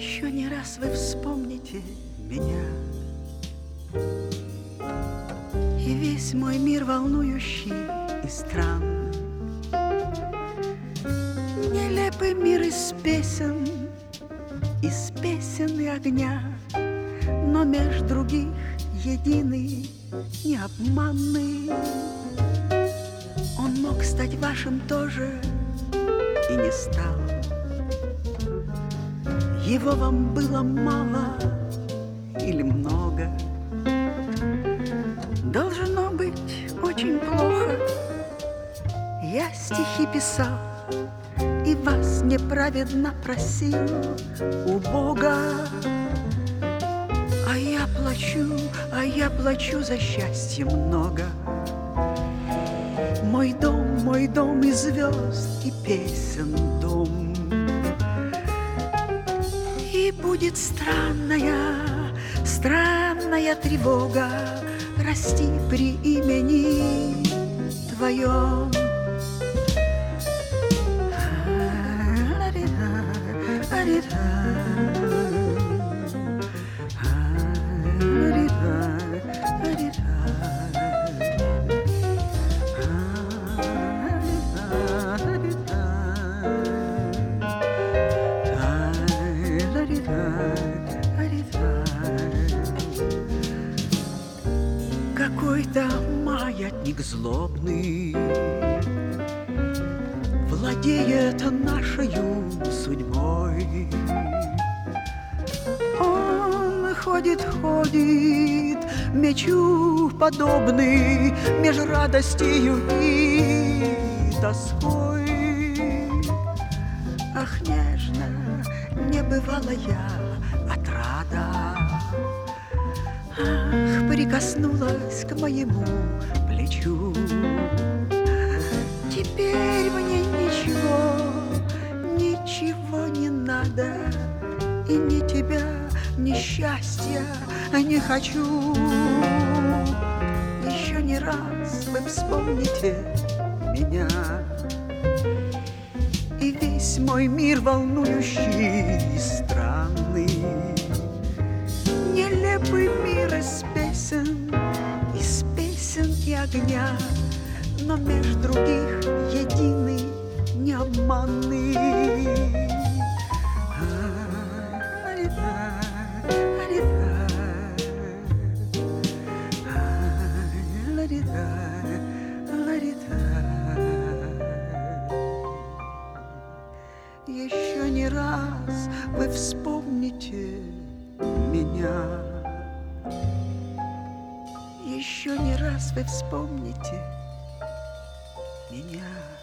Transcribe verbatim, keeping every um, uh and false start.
Еще не раз вы вспомните меня, и весь мой мир волнующий и странный, нелепый мир из песен, из песен и огня, но меж других единый, необманный. Он мог стать вашим тоже и не стал. Его вам было мало или много? Должно быть очень плохо. Я стихи писал и вас неправедно просил у Бога. А я плачу, а я плачу за счастье много. Мой дом, мой дом из звезд и песен дом. И будет странная, странная тревога расти при имени твоем. Какой-то маятник злобный владеет нашею судьбой. Он ходит, ходит, мечу подобный, меж радостью и тоской. Ах, нежно, не бывала я отрада. Ах, прикоснулась к моему плечу. Теперь мне ничего, ничего не надо, и ни тебя, ни счастья не хочу. Еще не раз вы вспомните меня, и весь мой мир волнующий и странный, нелепый мир из песен, из песен и огня, но меж других единый, необманный. Еще не раз вы вспомните меня. Еще не раз вы вспомните меня.